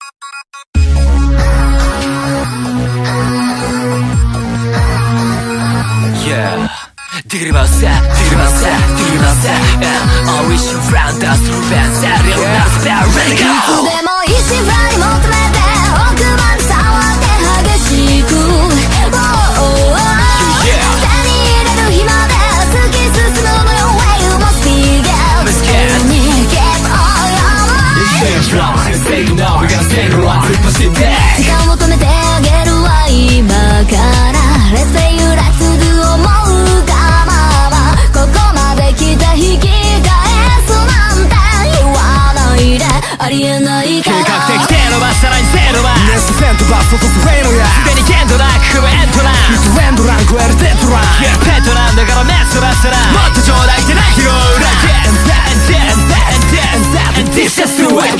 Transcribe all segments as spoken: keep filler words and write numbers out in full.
Yeah, diggity about that, diggity about that, diggity about that. Yeah, I wish you found us through bad that real not spare, ready go. いつでも一番に求めて奥まで触って激しく。Oh, oh, oh. 手に入れる日まで突き進むのよ。Way you must be get. Let's get. Keep on your It's wrong. Say no, we gotta say no. 突っ走って。 時間を止めてあげるわ今から。Let's say you like to do 思うがままここまで来た引き返すなんて言わないでありえないから計画的テロバさらにゼロバネスフェントバス落とすフェイノやすでに限度なくエントランヒットエンドラン超えるデッドラン Yeah ペットなんだからメスバスランもっとちょうだいってないよ And that and that and that and that and this is the way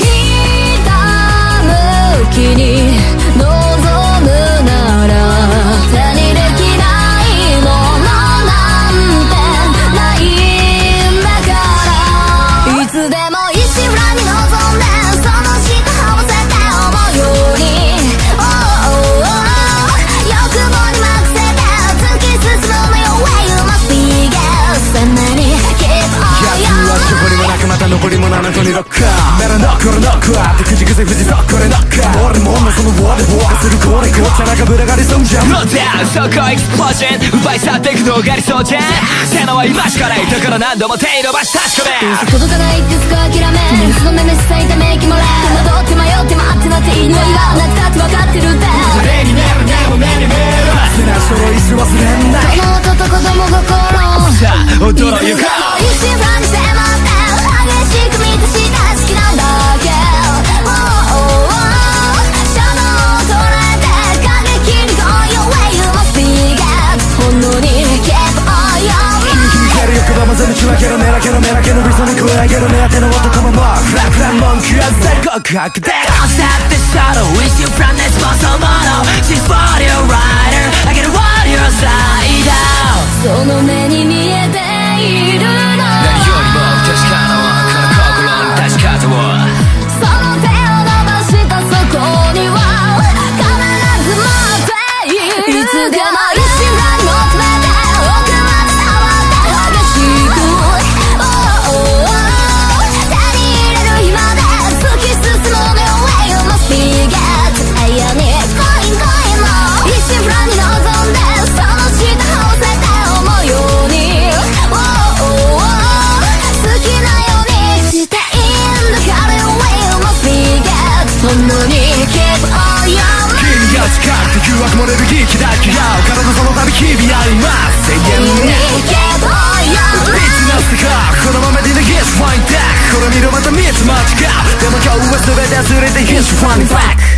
向きに望むなら手にできないものなんてないんだからいつでも一瞬に望んでその下合わせて思うように Oh, oh, oh 欲望に任せて突き進むのよ Way you must be get そんなに Keep on your 野球は絞りもなくまた残りもななこにロッカーメラノックロノックアってくじくせ富士ロックこれノッカー俺も女そのウォールウォーするこれこっちゃなかぶらがりそうじゃんローダウンそこエクスプロージョン奪い去っていくのが理想じゃん背のは今しかないだから何度も手伸ばし確かめ届かないってすか諦めその目めさいため息もらう戸惑って迷って待ってなっていいの言わなくたって分かってるって目に見える目も目に見える忘れその椅子忘れんないこの音と子供心さあ踊ろうよいつでも一瞬に迫って激しく満たした好きなんだけ Oh, oh, oh 衝動を捉えて過激に Go your way you must be get 本能に Keep on your 響ける欲望も全部仕分けろメラケのメラケの理想に加えげる目当ての男ももうフラフラ文句は全告白で Don't stop the shuttle with you from this muscle model She's body a rider I get a warrior side out その目に見えているの何よりも確かなはこの心の確かさをその手を伸ばしたそこには必ず待っているいつでも一瞬に求めて奥まで触って激しく Oh, oh, oh 手に入れる日まで突き進むのよ Way you must be get 永遠に恋恋も一瞬に望んでその下合わせて思うように Oh, oh, oh 好きなようにしていいんだから Way you must be get 本能に Keep on your 君が近くて誘惑漏れる息だけが体その度日々あります永遠に Keep on your いつなすかこのままで逃げすファインタックこれ見ろまた見つ間違うでも今日は全て忘れて Here's your funny back